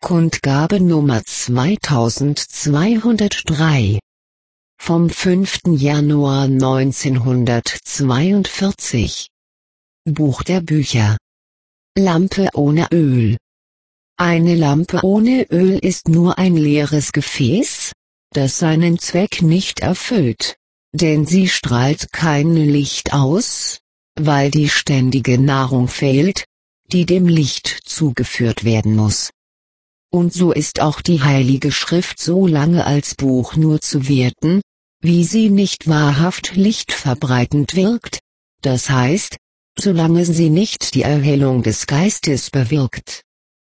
Kundgabe Nummer 2203 vom 5. Januar 1942. Buch der Bücher. Lampe ohne Öl. Eine Lampe ohne Öl ist nur ein leeres Gefäß, das seinen Zweck nicht erfüllt, denn sie strahlt kein Licht aus, weil die ständige Nahrung fehlt, die dem Licht zugeführt werden muss. Und so ist auch die Heilige Schrift so lange als Buch nur zu werten, wie sie nicht wahrhaft lichtverbreitend wirkt, das heißt, solange sie nicht die Erhellung des Geistes bewirkt.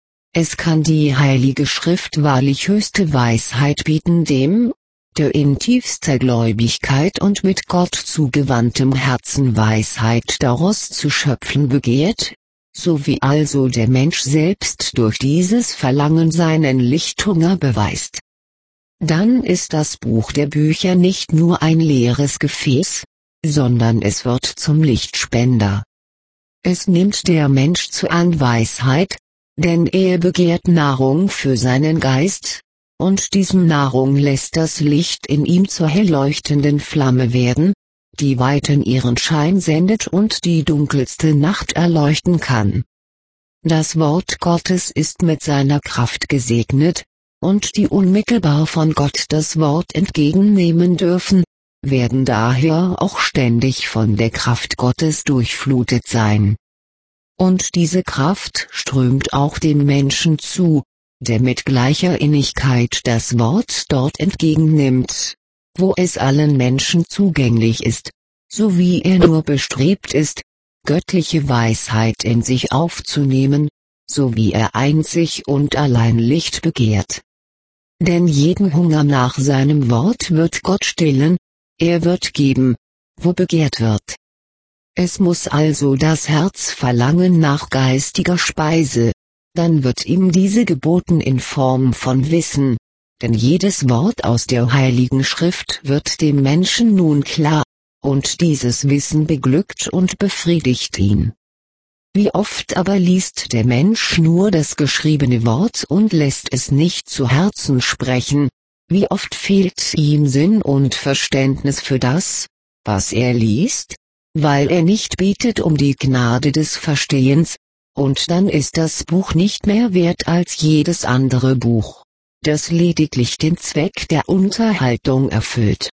Es kann die Heilige Schrift wahrlich höchste Weisheit bieten dem, der in tiefster Gläubigkeit und mit Gott zugewandtem Herzen Weisheit daraus zu schöpfen begehrt, so wie also der Mensch selbst durch dieses Verlangen seinen Lichthunger beweist. Dann ist das Buch der Bücher nicht nur ein leeres Gefäß, sondern es wird zum Lichtspender. Es nimmt der Mensch zu an Weisheit, denn er begehrt Nahrung für seinen Geist, und diesem Nahrung lässt das Licht in ihm zur hell leuchtenden Flamme werden, die weiten ihren Schein sendet und die dunkelste Nacht erleuchten kann. Das Wort Gottes ist mit seiner Kraft gesegnet, und die unmittelbar von Gott das Wort entgegennehmen dürfen, werden daher auch ständig von der Kraft Gottes durchflutet sein. Und diese Kraft strömt auch dem Menschen zu, der mit gleicher Innigkeit das Wort dort entgegennimmt, wo es allen Menschen zugänglich ist, so wie er nur bestrebt ist, göttliche Weisheit in sich aufzunehmen, so wie er einzig und allein Licht begehrt. Denn jeden Hunger nach seinem Wort wird Gott stillen, er wird geben, wo begehrt wird. Es muss also das Herz verlangen nach geistiger Speise, dann wird ihm diese geboten in Form von Wissen, denn jedes Wort aus der Heiligen Schrift wird dem Menschen nun klar, und dieses Wissen beglückt und befriedigt ihn. Wie oft aber liest der Mensch nur das geschriebene Wort und lässt es nicht zu Herzen sprechen, wie oft fehlt ihm Sinn und Verständnis für das, was er liest, weil er nicht betet um die Gnade des Verstehens, und dann ist das Buch nicht mehr wert als jedes andere Buch, das lediglich den Zweck der Unterhaltung erfüllt.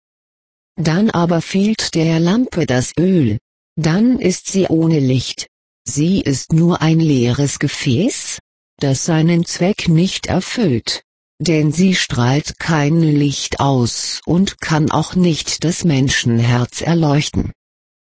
Dann aber fehlt der Lampe das Öl, dann ist sie ohne Licht, sie ist nur ein leeres Gefäß, das seinen Zweck nicht erfüllt, denn sie strahlt kein Licht aus und kann auch nicht das Menschenherz erleuchten.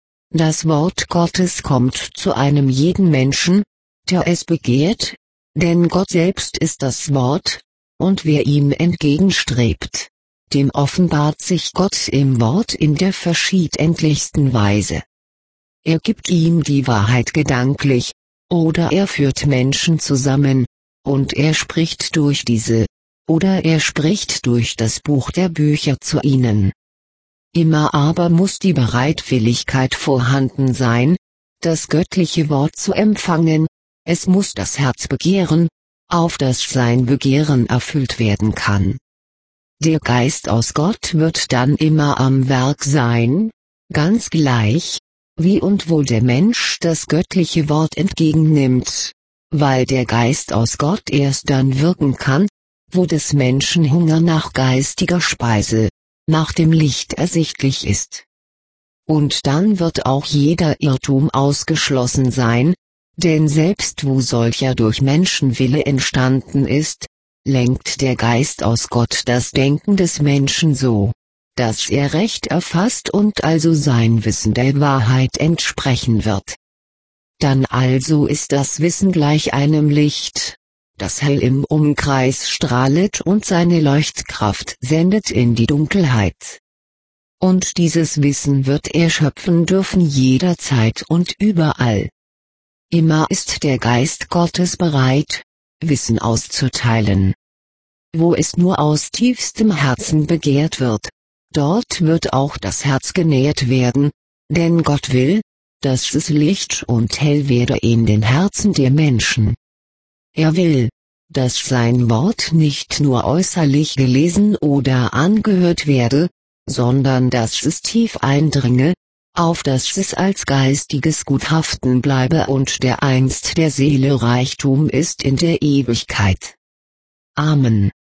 Das Wort Gottes kommt zu einem jeden Menschen, der es begehrt, denn Gott selbst ist das Wort, und wer ihm entgegenstrebt, dem offenbart sich Gott im Wort in der verschiedentlichsten Weise. Er gibt ihm die Wahrheit gedanklich, oder er führt Menschen zusammen, und er spricht durch diese, oder er spricht durch das Buch der Bücher zu ihnen. Immer aber muss die Bereitwilligkeit vorhanden sein, das göttliche Wort zu empfangen, es muss das Herz begehren, auf das sein Begehren erfüllt werden kann. Der Geist aus Gott wird dann immer am Werk sein, ganz gleich, wie und wo der Mensch das göttliche Wort entgegennimmt, weil der Geist aus Gott erst dann wirken kann, wo des Menschen Hunger nach geistiger Speise, nach dem Licht ersichtlich ist. Und dann wird auch jeder Irrtum ausgeschlossen sein, denn selbst wo solcher durch Menschenwille entstanden ist, lenkt der Geist aus Gott das Denken des Menschen so, dass er recht erfasst und also sein Wissen der Wahrheit entsprechen wird. Dann also ist das Wissen gleich einem Licht, das hell im Umkreis strahlet und seine Leuchtkraft sendet in die Dunkelheit. Und dieses Wissen wird er schöpfen dürfen jederzeit und überall. Immer ist der Geist Gottes bereit, Wissen auszuteilen. Wo es nur aus tiefstem Herzen begehrt wird, dort wird auch das Herz genährt werden, denn Gott will, dass es Licht und hell werde in den Herzen der Menschen. Er will, dass sein Wort nicht nur äußerlich gelesen oder angehört werde, sondern dass es tief eindringe, auf dass es als geistiges Gut haften bleibe und dereinst der Seele Reichtum ist in der Ewigkeit. Amen.